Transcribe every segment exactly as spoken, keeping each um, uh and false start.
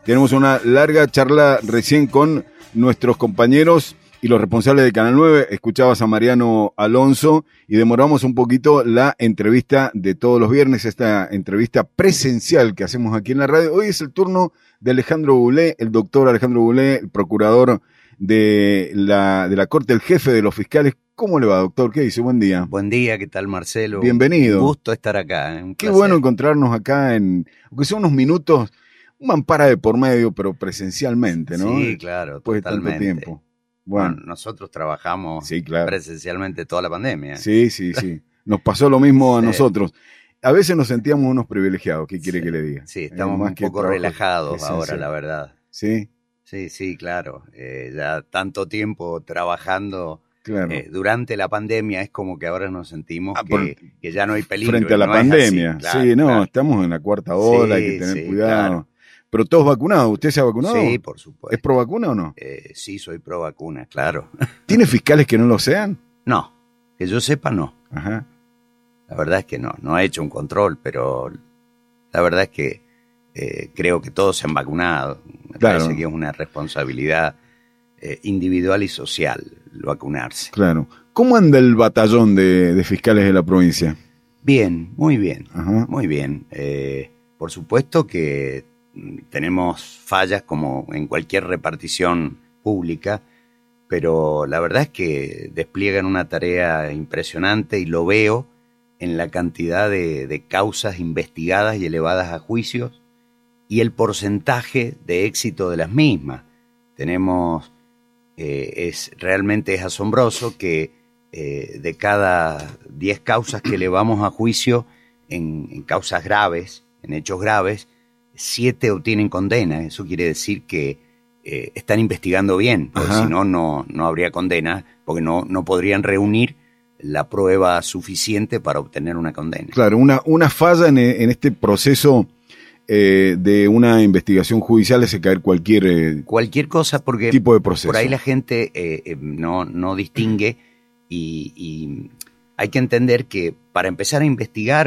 Tenemos una larga charla recién con nuestros compañeros y los responsables de Canal nueve. Escuchabas a Mariano Alonso y demoramos un poquito la entrevista de todos los viernes, esta entrevista presencial que hacemos aquí en la radio. Hoy es el turno de Alejandro Boulet, el doctor Alejandro Boulet, el procurador de la, de la Corte, el jefe de los fiscales. ¿Cómo le va, doctor? ¿Qué dice? Buen día. Buen día, ¿qué tal, Marcelo? Bienvenido. Un gusto estar acá. Un Qué placer. bueno encontrarnos acá en, aunque sea unos minutos, un mampara de por medio, pero presencialmente, ¿no? Sí, claro, Después totalmente. de tanto tiempo. Bueno, Bueno, nosotros trabajamos sí, claro. presencialmente toda la pandemia. Sí, sí, sí. Nos pasó lo mismo a Sí. nosotros. A veces nos sentíamos unos privilegiados, ¿qué quiere Sí, que le diga? Sí, Eh, estamos más un que poco trabajo relajados ahora, esencial. la verdad. Sí, Sí, sí, claro. Eh, ya tanto tiempo trabajando claro. eh, durante la pandemia, es como que ahora nos sentimos Ah, que, por- que ya no hay peligro. Frente a y la no es pandemia. así, claro, sí, no, claro. estamos en la cuarta ola, hay Sí, que tener sí, cuidado. claro. Pero todos vacunados, ¿usted se ha vacunado? Sí, por supuesto. ¿Es pro vacuna o no? Eh, sí, soy pro vacuna, claro. ¿Tiene fiscales que no lo sean? No, que yo sepa, no. Ajá. La verdad es que no, no he hecho un control, pero la verdad es que eh, creo que todos se han vacunado. Me Claro. parece que es una responsabilidad eh, individual y social el vacunarse. Claro. ¿Cómo anda el batallón de, de fiscales de la provincia? Bien, muy bien, Ajá. muy bien. Eh, por supuesto que mm, tenemos fallas como en cualquier repartición pública, pero la verdad es que despliegan una tarea impresionante y lo veo en la cantidad de, de causas investigadas y elevadas a juicios y el porcentaje de éxito de las mismas. Tenemos, eh, es realmente es asombroso que eh, de cada diez causas que elevamos a juicio en, en causas graves, en hechos graves, siete obtienen condena. Eso quiere decir que eh, están investigando bien, porque Ajá. si no, no, no habría condena, porque no, no podrían reunir la prueba suficiente para obtener una condena. Claro, una, una falla en, en este proceso eh, de una investigación judicial es caer cualquier eh, Cualquier cosa, porque tipo de proceso. por ahí la gente eh, eh, no, no distingue y, y hay que entender que para empezar a investigar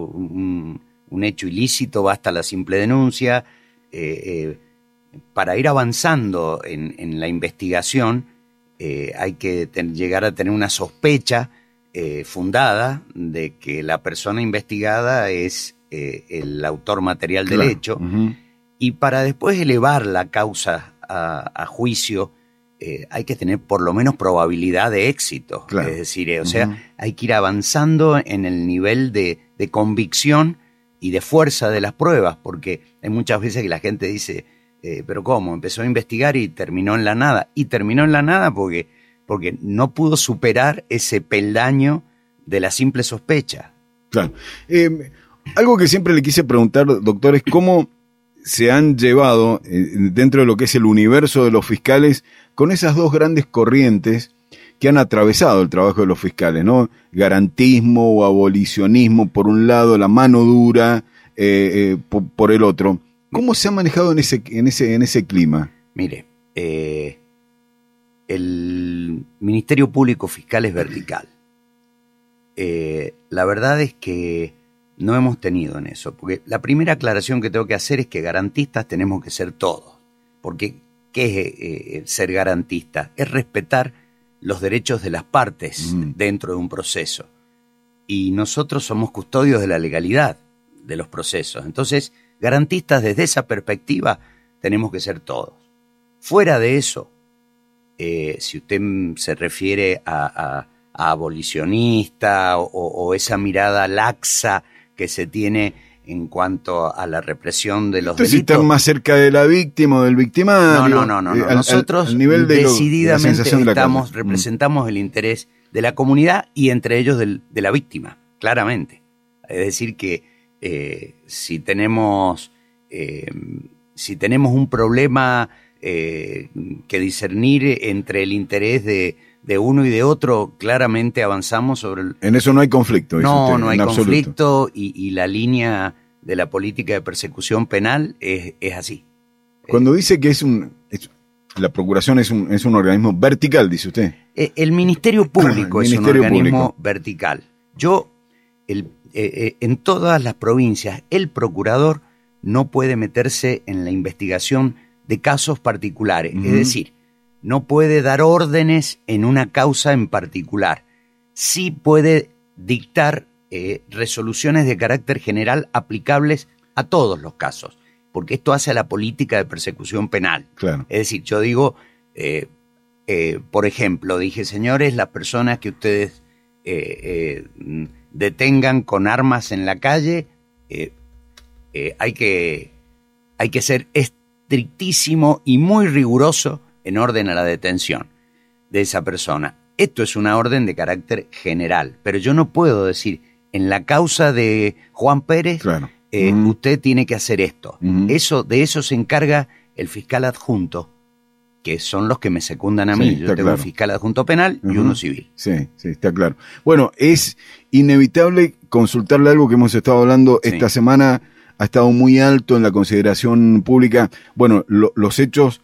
un, un hecho ilícito basta la simple denuncia. Eh, eh, para ir avanzando en, en la investigación eh, hay que ten, llegar a tener una sospecha eh, fundada de que la persona investigada es eh, el autor material del Claro. hecho. Ujú. Y para después elevar la causa a, a juicio, eh, hay que tener por lo menos probabilidad de éxito. Claro. Es decir, eh, o sea, Ujú. hay que ir avanzando en el nivel de, de convicción y de fuerza de las pruebas, porque hay muchas veces que la gente dice, eh, pero ¿cómo? Empezó a investigar y terminó en la nada. Y terminó en la nada porque, porque no pudo superar ese peldaño de la simple sospecha. Claro. Eh, algo que siempre le quise preguntar, doctor, es cómo se han llevado eh, dentro de lo que es el universo de los fiscales con esas dos grandes corrientes que han atravesado el trabajo de los fiscales, ¿no? Garantismo o abolicionismo por un lado, la mano dura eh, eh, por, por el otro. ¿Cómo se ha manejado en ese, en ese, en ese clima? Mire, eh, el Ministerio Público Fiscal es vertical. Eh, la verdad es que no hemos tenido en eso, porque la primera aclaración que tengo que hacer es que garantistas tenemos que ser todos, porque ¿qué es eh, ser garantista? Es respetar los derechos de las partes Mm. dentro de un proceso, y nosotros somos custodios de la legalidad de los procesos. Entonces, garantistas desde esa perspectiva tenemos que ser todos. Fuera de eso, eh, si usted se refiere a, a, a abolicionista o, o esa mirada laxa que se tiene en cuanto a la represión de los Entonces, si delitos. están más cerca de la víctima o del victimario. No, no, no, no, eh, no. al- Nosotros al- al nivel de lo- de la decididamente sensación de la estamos, calle. representamos el interés de la comunidad y entre ellos del, de la víctima, claramente. Es decir que eh, si tenemos eh, si tenemos un problema eh, que discernir entre el interés de, de uno y de otro, claramente avanzamos sobre el... En eso no hay conflicto. dice No, usted, no hay en absoluto. conflicto y, y la línea de la política de persecución penal es, es así. Cuando dice que es un... es- la Procuración es un, es un organismo vertical, dice usted. Eh, El Ministerio Público El es Ministerio un organismo Público. vertical. Yo, el, eh, eh, en todas las provincias, el procurador no puede meterse en la investigación de casos particulares. Uh-huh. Es decir, no puede dar órdenes en una causa en particular. Sí puede dictar eh, resoluciones de carácter general aplicables a todos los casos, porque esto hace a la política de persecución penal. Claro. Es decir, yo digo, eh, eh, por ejemplo, dije, señores, las personas que ustedes eh, eh, detengan con armas en la calle, eh, eh, hay que, hay que ser estrictísimo y muy riguroso en orden a la detención de esa persona. Esto es una orden de carácter general, pero yo no puedo decir, en la causa de Juan Pérez, claro. eh, uh-huh. usted tiene que hacer esto. Uh-huh. Eso, de eso se encarga el fiscal adjunto, que son los que me secundan a sí, mí. Yo tengo claro. un fiscal adjunto penal uh-huh. y uno civil. Sí, sí, está claro. Bueno, es inevitable consultarle algo que hemos estado hablando sí. esta semana, ha estado muy alto en la consideración pública. Bueno, lo, los hechos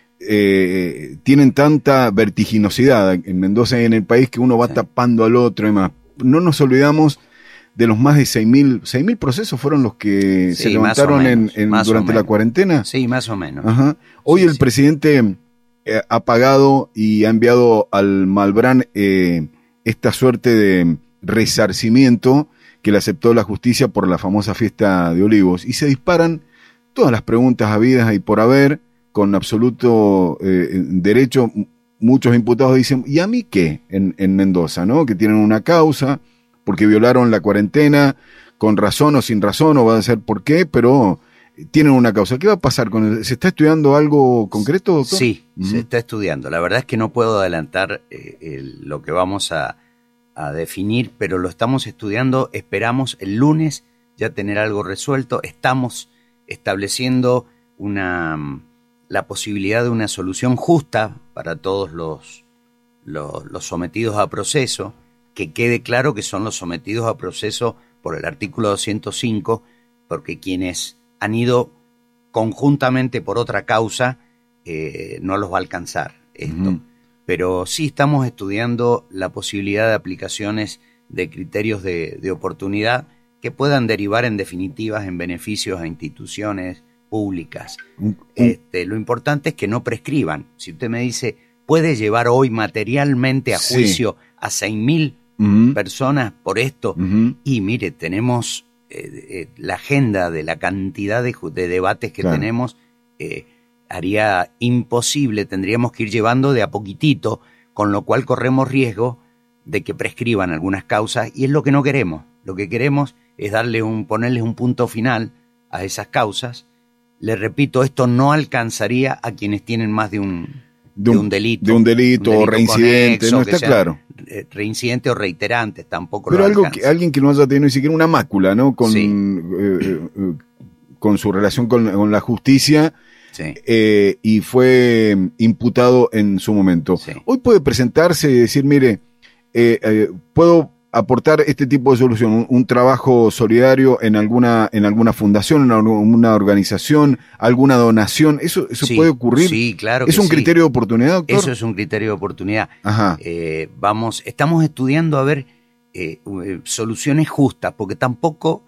eh, tienen tanta vertiginosidad en Mendoza y en el país que uno va sí. tapando al otro y más. No nos olvidamos de los más de seis mil procesos fueron los que sí, se levantaron menos, en, en, durante la cuarentena. Sí, más o menos. Ajá. Hoy sí, el sí. presidente eh, ha pagado y ha enviado al Malbrán eh, esta suerte de resarcimiento que le aceptó la justicia por la famosa fiesta de Olivos. Y se disparan todas las preguntas habidas y por haber, con absoluto eh, derecho. Muchos imputados dicen, ¿y a mí qué? En, en Mendoza, ¿no? Que tienen una causa porque violaron la cuarentena, con razón o sin razón, o va a ser por qué, pero tienen una causa. ¿Qué va a pasar con el, ¿Se está estudiando algo concreto, doctor? Sí, uh-huh. se está estudiando. La verdad es que no puedo adelantar eh, el, lo que vamos a, a definir, pero lo estamos estudiando. Esperamos el lunes ya tener algo resuelto. Estamos estableciendo una, la posibilidad de una solución justa para todos los, los, los sometidos a proceso, que quede claro que son los sometidos a proceso por el artículo doscientos cinco, porque quienes han ido conjuntamente por otra causa eh, no los va a alcanzar esto. Uh-huh. Pero sí estamos estudiando la posibilidad de aplicaciones de criterios de, de oportunidad que puedan derivar en definitivas en beneficios a instituciones públicas. Uh-huh. Este, lo importante es que no prescriban. Si usted me dice, ¿puede llevar hoy materialmente a juicio sí. a seis mil Uh-huh. personas por esto? Uh-huh. Y mire, tenemos eh, eh, la agenda de la cantidad de, de debates que claro. tenemos, eh, haría imposible, tendríamos que ir llevando de a poquitito, con lo cual corremos riesgo de que prescriban algunas causas, y es lo que no queremos. Lo que queremos es darle un, ponerles un punto final a esas causas. Les repito, esto no alcanzaría a quienes tienen más de un De un, de un delito. De un delito, un delito o reincidente, conexo, no está claro. Reincidente o reiterante, tampoco Pero lo algo alcanza. que, alguien que no haya tenido ni siquiera una mácula, ¿no? Con, sí. eh, eh, con su relación con, con la justicia sí. eh, y fue imputado en su momento. Sí. Hoy puede presentarse y decir, mire, eh, eh, puedo aportar este tipo de solución, un, un trabajo solidario en alguna en alguna fundación, en alguna organización, alguna donación, eso eso sí, puede ocurrir. Sí, claro. ¿Es que un sí. criterio de oportunidad, doctor? Eso es un criterio de oportunidad. Ajá. Eh, vamos, estamos estudiando a ver eh, eh, soluciones justas, porque tampoco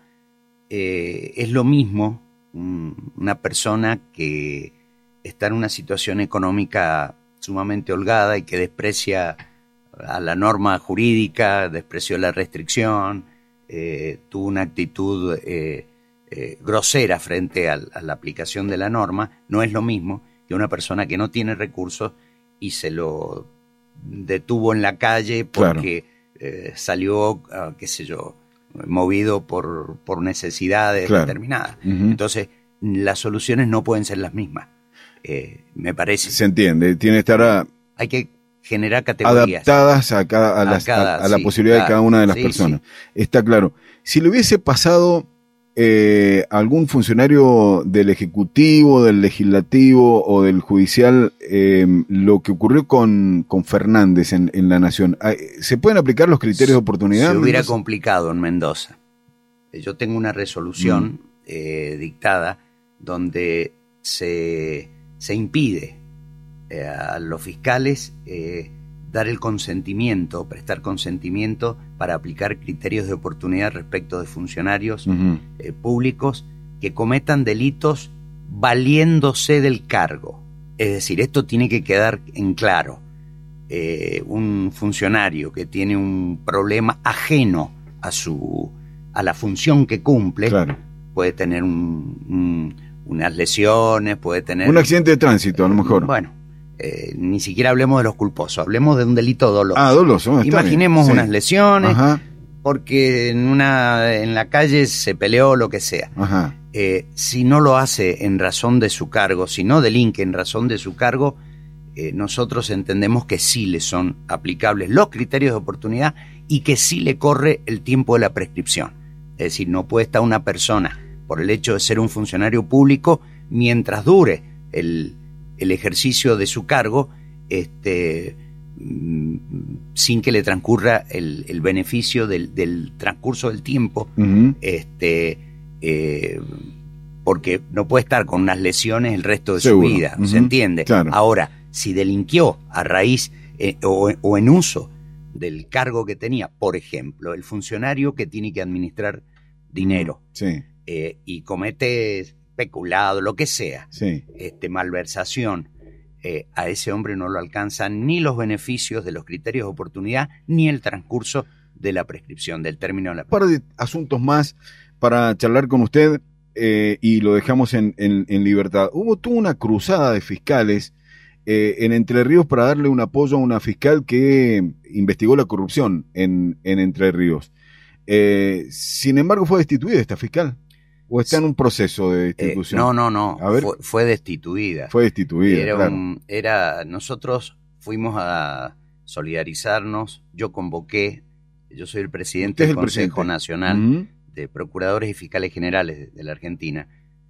eh, es lo mismo un, una persona que está en una situación económica sumamente holgada y que desprecia a la norma jurídica, despreció la restricción, eh, tuvo una actitud eh, eh, grosera frente a, a la aplicación de la norma. No es lo mismo que una persona que no tiene recursos y se lo detuvo en la calle porque claro. eh, salió, uh, qué sé yo, movido por, por necesidades claro. determinadas. Uh-huh. Entonces, las soluciones no pueden ser las mismas, eh, me parece. Se entiende, tiene que estar a... Hay que generar categorías adaptadas a, cada, a, las, a, cada, a, a la sí, posibilidad claro, de cada una de las sí, personas. Sí. Está claro. Si le hubiese pasado eh, algún funcionario del Ejecutivo, del Legislativo o del Judicial eh, lo que ocurrió con, con Fernández en, en La Nación, ¿se pueden aplicar los criterios de oportunidad? Se hubiera complicado en Mendoza. Yo tengo una resolución mm. eh, dictada donde se, se impide Eh, a los fiscales eh, dar el consentimiento, prestar consentimiento para aplicar criterios de oportunidad respecto de funcionarios uh-huh. eh, públicos que cometan delitos valiéndose del cargo. Es decir, esto tiene que quedar en claro. Eh, un funcionario que tiene un problema ajeno a su a la función que cumple, claro, puede tener un, un, unas lesiones, puede tener... Un accidente de tránsito, a lo mejor. Bueno, eh, ni siquiera hablemos de los culposos, hablemos de un delito doloso. Ah, doloso. Imaginemos sí. unas lesiones, Ajá. porque en, una, en la calle se peleó, lo que sea. Ajá. Eh, si no lo hace en razón de su cargo, si no delinque en razón de su cargo, eh, nosotros entendemos que sí le son aplicables los criterios de oportunidad y que sí le corre el tiempo de la prescripción. Es decir, no puede estar una persona, por el hecho de ser un funcionario público, mientras dure el, el ejercicio de su cargo, este, sin que le transcurra el, el beneficio del, del transcurso del tiempo, uh-huh. este, eh, porque no puede estar con unas lesiones el resto de Seguro. su vida, uh-huh. ¿se entiende? Claro. Ahora, si delinquió a raíz eh, o, o en uso del cargo que tenía, por ejemplo, el funcionario que tiene que administrar dinero, sí. eh, y comete peculado, lo que sea, sí. este, malversación, eh, a ese hombre no lo alcanzan ni los beneficios de los criterios de oportunidad, ni el transcurso de la prescripción, del término de la prescripción. Un par de asuntos más para charlar con usted, eh, y lo dejamos en, en, en libertad. Hubo tuvo una cruzada de fiscales Eh, en Entre Ríos para darle un apoyo a una fiscal que investigó la corrupción en, en Entre Ríos. Eh, sin embargo, ¿fue destituida esta fiscal? ¿O está en un proceso de destitución? Eh, no, no, no. A ver, fue, fue destituida. Fue destituida, era claro. Un, era, nosotros fuimos a solidarizarnos. Yo convoqué, yo soy el presidente del Consejo presidente? Nacional uh-huh. de Procuradores y Fiscales Generales de, de la Argentina.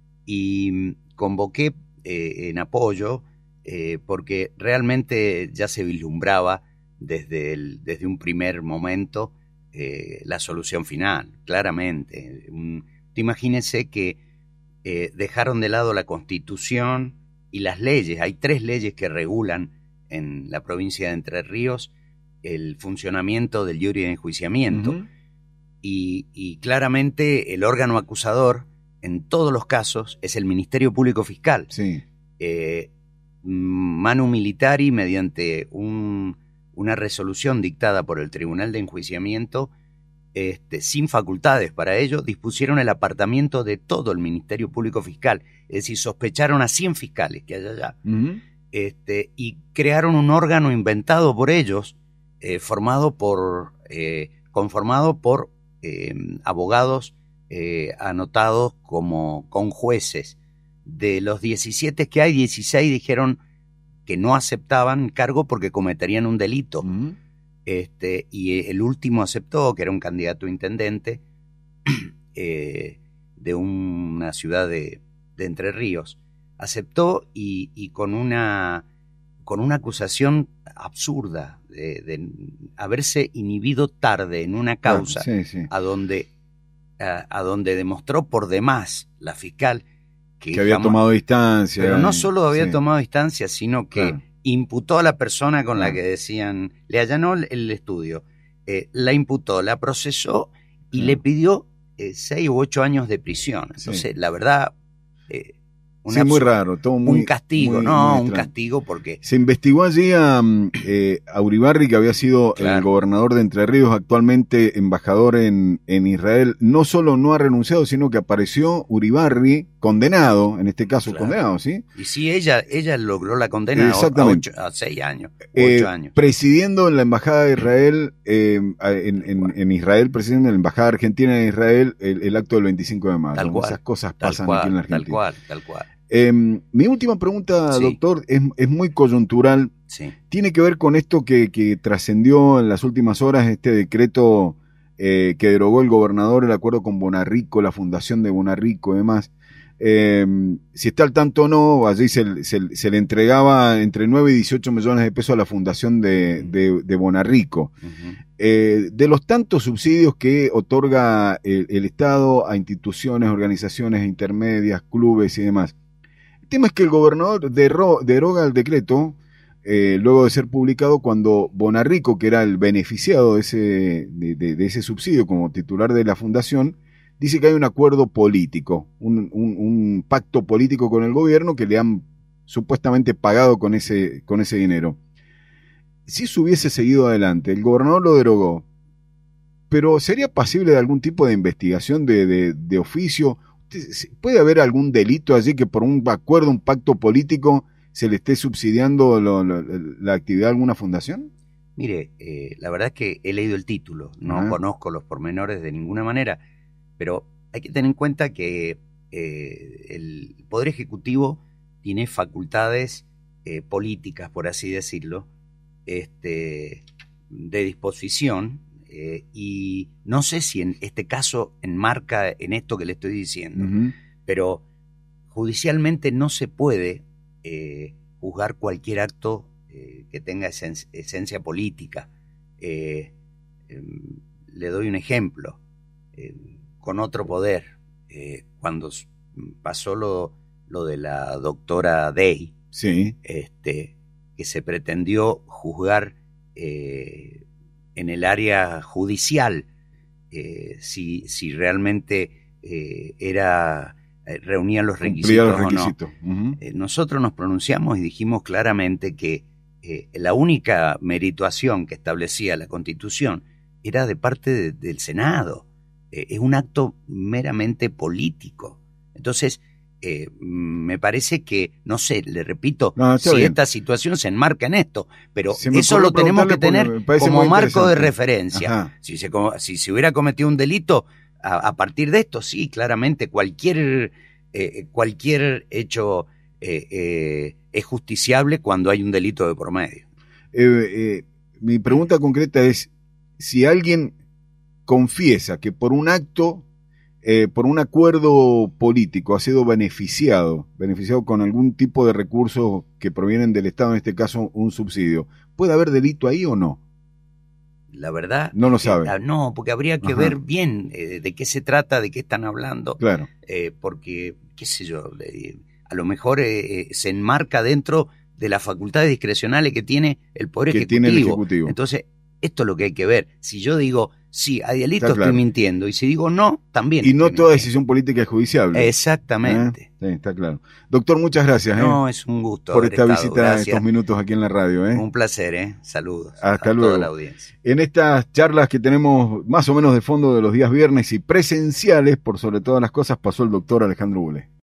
Y convoqué eh, en apoyo... Eh, porque realmente ya se vislumbraba desde, el, desde un primer momento eh, la solución final, claramente. Un, imagínense que eh, dejaron de lado la Constitución y las leyes. Hay tres leyes que regulan en la provincia de Entre Ríos el funcionamiento del jury de enjuiciamiento. Uh-huh. y, y claramente el órgano acusador en todos los casos es el Ministerio Público Fiscal. Sí. Eh, Manu Militari, mediante un, una resolución dictada por el Tribunal de Enjuiciamiento, este, sin facultades para ello, dispusieron el apartamiento de todo el Ministerio Público Fiscal. Es decir, sospecharon a cien fiscales que hay allá. Uh-huh. este, y crearon un órgano inventado por ellos, eh, formado por, eh, conformado por eh, abogados eh, anotados como conjueces. De los diecisiete que hay, dieciséis dijeron que no aceptaban cargo porque cometerían un delito. Uh-huh. Este, y el último aceptó, que era un candidato a intendente eh, de una ciudad de, de Entre Ríos. Aceptó y, y con, una, con una acusación absurda de, de haberse inhibido tarde en una causa, claro, sí, sí. A, donde, a, a donde demostró por demás la fiscal que, que había jamás, tomado distancia. Pero no solo había sí. tomado distancia, sino que claro. imputó a la persona con claro. la que decían, le allanó el estudio, eh, la imputó, la procesó y claro. le pidió eh, seis u ocho años de prisión. Entonces, sí. la verdad, eh, sí, muy raro, todo muy, un castigo, muy, no, muy un castigo porque... Se investigó allí a, eh, a Uribarri, que había sido claro. el gobernador de Entre Ríos, actualmente embajador en, en Israel. No solo no ha renunciado, sino que apareció Uribarri condenado, en este caso claro. condenado, ¿sí? Y sí, ella, ella logró la condena Exactamente. a, ocho, a seis años, ocho eh, años. Presidiendo en la embajada de Israel, eh, en, en, en Israel, presidiendo en la embajada argentina de Israel, el, el acto del veinticinco de mayo. Tal cual, Esas cosas tal pasan cual, aquí en la Argentina. Tal cual, tal cual. Eh, mi última pregunta, sí. doctor, es, es muy coyuntural. Sí. Tiene que ver con esto que, que trascendió en las últimas horas, este decreto eh, que derogó el gobernador, el acuerdo con Bonarrico, la fundación de Bonarrico y demás. Eh, si está al tanto o no, allí se, se, se le entregaba entre nueve y dieciocho millones de pesos a la fundación de, de, de Bonarrico. Uh-huh. Eh, de los tantos subsidios que otorga el, el Estado a instituciones, organizaciones intermedias, clubes y demás. El tema es que el gobernador derro, deroga el decreto eh, luego de ser publicado cuando Bonarrico, que era el beneficiado de ese, de, de, de ese subsidio como titular de la fundación, dice que hay un acuerdo político, un, un, un pacto político con el gobierno que le han supuestamente pagado con ese, con ese dinero. Si eso hubiese seguido adelante, el gobernador lo derogó, pero ¿sería pasible de algún tipo de investigación de, de, de oficio? ¿Puede haber algún delito allí que por un acuerdo, un pacto político, se le esté subsidiando lo, lo, la actividad de alguna fundación? Mire, eh, la verdad es que he leído el título, no Ajá. conozco los pormenores de ninguna manera, pero hay que tener en cuenta que eh, el Poder Ejecutivo tiene facultades eh, políticas, por así decirlo, este, de disposición, eh, y no sé si en este caso enmarca en esto que le estoy diciendo, Uh-huh. pero judicialmente no se puede eh, juzgar cualquier acto eh, que tenga esen esencia política. Eh, eh, le doy un ejemplo, eh, con otro poder, eh, cuando pasó lo, lo de la doctora Day, Sí. este, que se pretendió juzgar eh, en el área judicial eh, si, si realmente eh, era eh, reunía los requisitos, los requisitos. o no. Uh-huh. Eh, nosotros nos pronunciamos y dijimos claramente que eh, la única merituación que establecía la Constitución era de parte de, del Senado. Eh, es un acto meramente político. Entonces, Eh, me parece que, no sé, le repito, no, si bien. esta situación se enmarca en esto, pero eso lo tenemos que tener como marco de referencia. Ajá. Si se, si se hubiera cometido un delito, a, a partir de esto, sí, claramente, cualquier, eh, cualquier hecho eh, eh, es justiciable cuando hay un delito de por medio. Eh, eh, mi pregunta concreta es, si alguien confiesa que por un acto Eh, por un acuerdo político ha sido beneficiado, beneficiado con algún tipo de recursos que provienen del Estado, en este caso un subsidio, ¿puede haber delito ahí o no? La verdad, no lo sabe. Eh, no, porque habría que Ajá. ver bien eh, de qué se trata, de qué están hablando. Claro. Eh, porque, qué sé yo, eh, a lo mejor eh, se enmarca dentro de las facultades discrecionales que tiene el Poder que Ejecutivo. Tiene el Ejecutivo. Entonces, esto es lo que hay que ver. Si yo digo, sí, hay delito, claro. Estoy mintiendo. Y si digo no, también. Y no estoy toda mintiendo. decisión política es judiciable. Exactamente. ¿Eh? Sí, está claro. Doctor, muchas gracias. No, ¿eh? es un gusto. Por esta estado. visita, Gracias. estos minutos aquí en la radio. ¿eh? Un placer, ¿eh? Saludos. Hasta a luego. toda la audiencia. En estas charlas que tenemos más o menos de fondo de los días viernes y presenciales, por sobre todas las cosas, pasó el doctor Alejandro Boulé.